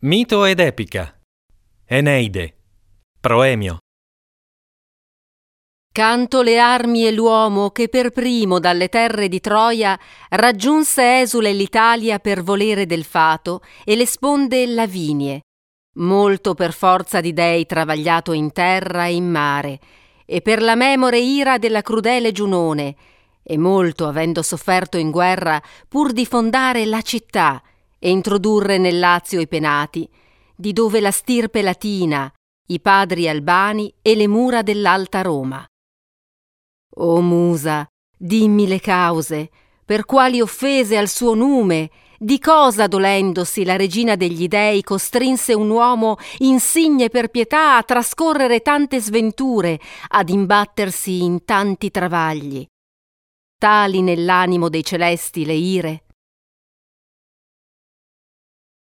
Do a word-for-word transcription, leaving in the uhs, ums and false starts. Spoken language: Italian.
Mito ed epica. Eneide. Proemio. Canto le armi e l'uomo che per primo dalle terre di Troia raggiunse esule l'Italia per volere del fato e le sponde Lavinie, molto per forza di dei travagliato in terra e in mare, e per la memore ira della crudele Giunone, e molto avendo sofferto in guerra pur di fondare la città e introdurre nel Lazio i penati, di dove la stirpe latina, i padri albani e le mura dell'alta Roma. O Musa, dimmi le cause, per quali offese al suo nume, di cosa dolendosi la regina degli dei costrinse un uomo insigne per pietà a trascorrere tante sventure, ad imbattersi in tanti travagli. Tali nell'animo dei celesti le ire,